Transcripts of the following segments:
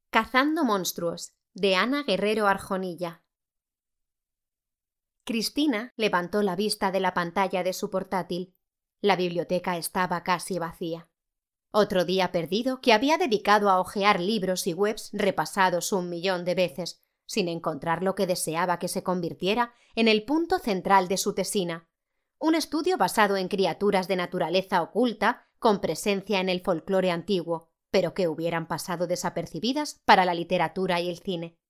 Cazando monstruos, de Ana Guerrero Arjonilla. Cristina levantó la vista de la pantalla de su portátil. La biblioteca estaba casi vacía. Otro día perdido que había dedicado a hojear libros y webs repasados 1.000.000 de veces, sin encontrar lo que deseaba que se convirtiera en el punto central de su tesina. Un estudio basado en criaturas de naturaleza oculta, con presencia en el folclore antiguo, pero que hubieran pasado desapercibidas para la literatura y el cine.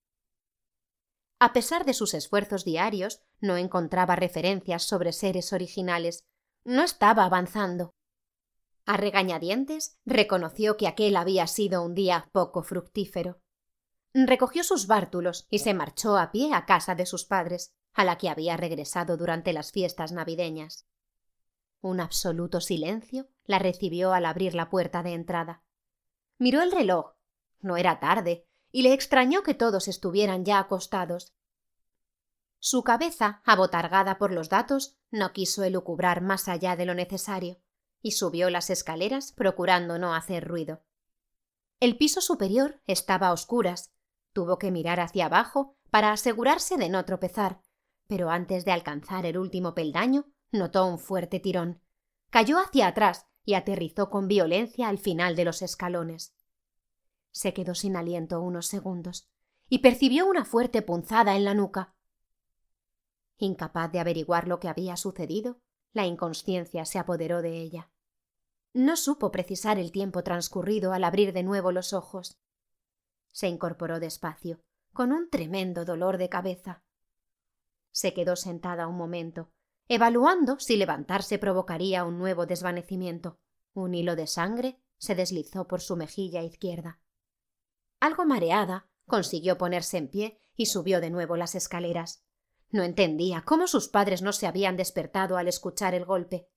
A pesar de sus esfuerzos diarios, no encontraba referencias sobre seres originales. No estaba avanzando. A regañadientes, reconoció que aquel había sido un día poco fructífero. Recogió sus bártulos y se marchó a pie a casa de sus padres, a la que había regresado durante las fiestas navideñas. Un absoluto silencio la recibió al abrir la puerta de entrada. Miró el reloj. No era tarde, y le extrañó que todos estuvieran ya acostados. Su cabeza, abotargada por los datos, no quiso elucubrar más allá de lo necesario, y subió las escaleras procurando no hacer ruido. El piso superior estaba a oscuras. Tuvo que mirar hacia abajo para asegurarse de no tropezar, pero antes de alcanzar el último peldaño, notó un fuerte tirón. Cayó hacia atrás y aterrizó con violencia al final de los escalones. Se quedó sin aliento unos segundos y percibió una fuerte punzada en la nuca. Incapaz de averiguar lo que había sucedido, la inconsciencia se apoderó de ella. No supo precisar el tiempo transcurrido al abrir de nuevo los ojos. Se incorporó despacio, con un tremendo dolor de cabeza. Se quedó sentada un momento, evaluando si levantarse provocaría un nuevo desvanecimiento. Un hilo de sangre se deslizó por su mejilla izquierda. Algo mareada, consiguió ponerse en pie y subió de nuevo las escaleras. No entendía cómo sus padres no se habían despertado al escuchar el golpe.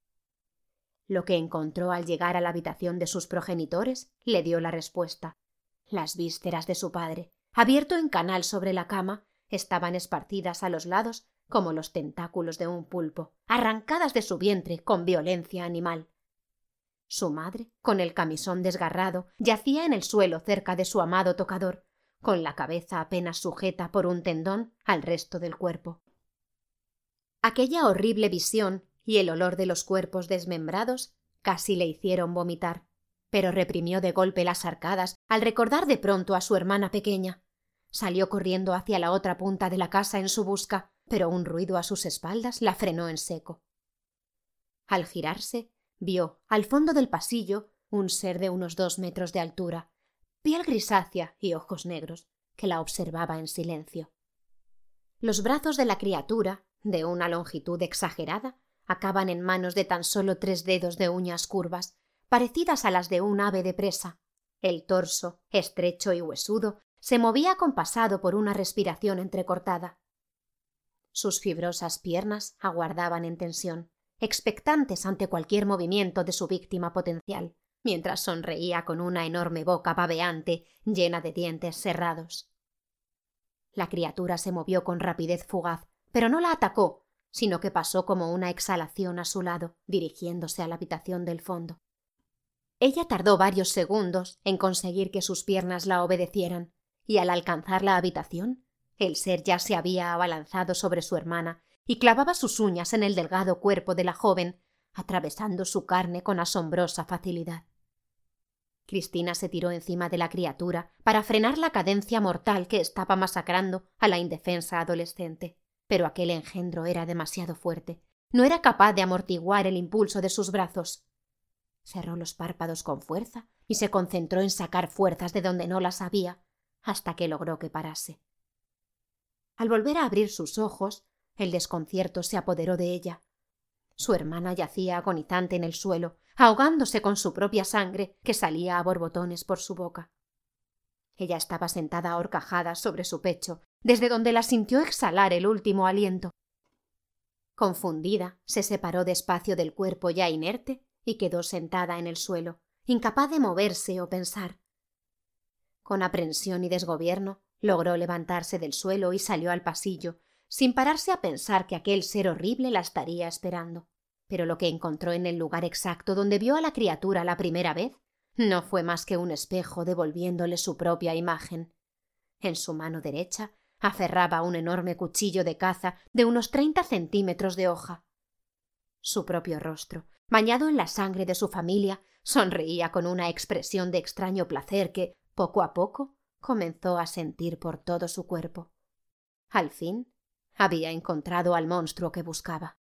Lo que encontró al llegar a la habitación de sus progenitores le dio la respuesta. Las vísceras de su padre, abierto en canal sobre la cama, estaban esparcidas a los lados como los tentáculos de un pulpo, arrancadas de su vientre con violencia animal. Su madre, con el camisón desgarrado, yacía en el suelo cerca de su amado tocador, con la cabeza apenas sujeta por un tendón al resto del cuerpo. Aquella horrible visión y el olor de los cuerpos desmembrados casi le hicieron vomitar, pero reprimió de golpe las arcadas al recordar de pronto a su hermana pequeña. Salió corriendo hacia la otra punta de la casa en su busca, pero un ruido a sus espaldas la frenó en seco. Al girarse, vio, al fondo del pasillo, un ser de unos 2 metros de altura, piel grisácea y ojos negros, que la observaba en silencio. Los brazos de la criatura, de una longitud exagerada, acaban en manos de tan solo 3 dedos de uñas curvas, parecidas a las de un ave de presa. El torso, estrecho y huesudo, se movía acompasado por una respiración entrecortada. Sus fibrosas piernas aguardaban en tensión, expectantes ante cualquier movimiento de su víctima potencial, mientras sonreía con una enorme boca babeante llena de dientes cerrados. La criatura se movió con rapidez fugaz, pero no la atacó, sino que pasó como una exhalación a su lado, dirigiéndose a la habitación del fondo. Ella tardó varios segundos en conseguir que sus piernas la obedecieran, y al alcanzar la habitación, el ser ya se había abalanzado sobre su hermana y clavaba sus uñas en el delgado cuerpo de la joven, atravesando su carne con asombrosa facilidad. Cristina se tiró encima de la criatura para frenar la cadencia mortal que estaba masacrando a la indefensa adolescente, pero aquel engendro era demasiado fuerte. No era capaz de amortiguar el impulso de sus brazos. Cerró los párpados con fuerza y se concentró en sacar fuerzas de donde no las había, hasta que logró que parase. Al volver a abrir sus ojos, el desconcierto se apoderó de ella. Su hermana yacía agonizante en el suelo, ahogándose con su propia sangre que salía a borbotones por su boca. Ella estaba sentada a horcajadas sobre su pecho, desde donde la sintió exhalar el último aliento. Confundida, se separó despacio del cuerpo ya inerte y quedó sentada en el suelo, incapaz de moverse o pensar. Con aprensión y desgobierno, logró levantarse del suelo y salió al pasillo, sin pararse a pensar que aquel ser horrible la estaría esperando. Pero lo que encontró en el lugar exacto donde vio a la criatura la primera vez no fue más que un espejo devolviéndole su propia imagen. En su mano derecha aferraba un enorme cuchillo de caza de unos 30 centímetros de hoja. Su propio rostro, bañado en la sangre de su familia, sonreía con una expresión de extraño placer que, poco a poco, comenzó a sentir por todo su cuerpo. Al fin, había encontrado al monstruo que buscaba.